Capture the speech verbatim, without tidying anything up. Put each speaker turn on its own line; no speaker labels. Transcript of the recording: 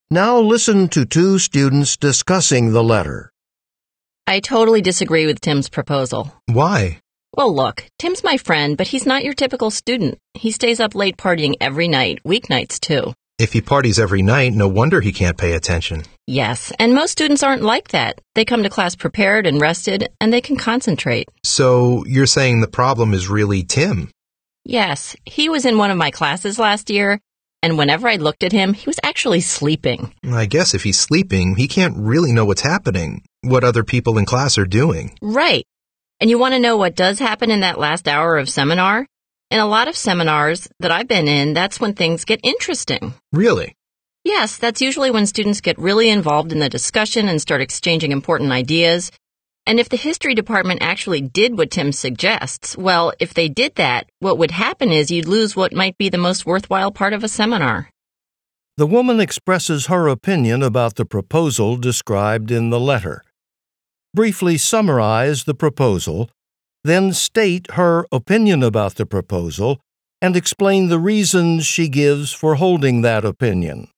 Now listen to two students discussing the letter.
I totally disagree with Tim's proposal.
Why?
Well, look, Tim's my friend, but he's not your typical student. He stays up late partying every night, weeknights too.
If he parties every night, no wonder he can't pay attention.
Yes, and most students aren't like that. They come to class prepared and rested, and they can concentrate.
So you're saying the problem is really Tim?
Yes, he was in one of my classes last year, and whenever I looked at him, he was actually sleeping.
I guess if he's sleeping, he can't really know what's happening, what other people in class are doing.
Right. And you want to know what does happen in that last hour of seminar? In a lot of seminars that I've been in, that's when things get interesting.
Really?
Yes, that's usually when students get really involved in the discussion and start exchanging important ideas. And if the history department actually did what Tim suggests, well, if they did that, what would happen is you'd lose what might be the most worthwhile part of a seminar.
The woman expresses her opinion about the proposal described in the letter. Briefly summarize the proposal, then state her opinion about the proposal and explain the reasons she gives for holding that opinion.